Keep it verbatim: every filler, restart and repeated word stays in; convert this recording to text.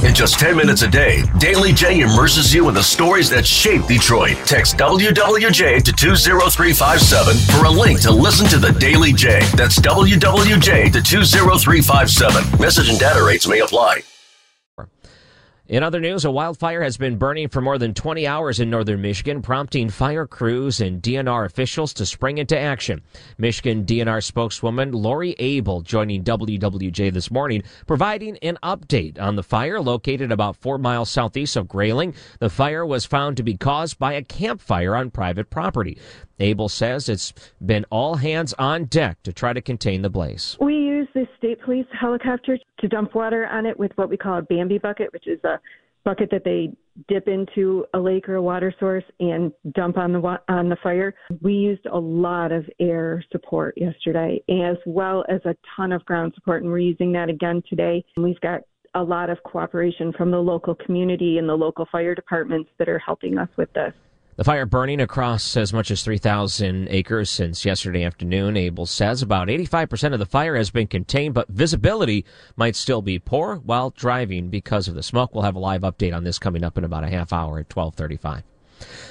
In just ten minutes a day, Daily J immerses you in the stories that shape Detroit. Text W W J to two zero three five seven for a link to listen to the Daily J. That's W W J to two zero three five seven. Message and data rates may apply. In other news, a wildfire has been burning for more than twenty hours in northern Michigan, prompting fire crews and D N R officials to spring into action. Michigan D N R spokeswoman Lori Abel joining W W J this morning, providing an update on the fire located about four miles southeast of Grayling. The fire was found to be caused by a campfire on private property. Abel says it's been all hands on deck to try to contain the blaze. We use the state police helicopter to dump water on it with what we call a Bambi bucket, which is a bucket that they dip into a lake or a water source and dump on the wa- on the fire. We used a lot of air support yesterday, as well as a ton of ground support, and we're using that again today. We've got a lot of cooperation from the local community and the local fire departments that are helping us with this. The fire burning across as much as three thousand acres since yesterday afternoon. Abel says about eighty-five percent of the fire has been contained, but visibility might still be poor while driving because of the smoke. We'll have a live update on this coming up in about a half hour at twelve thirty-five.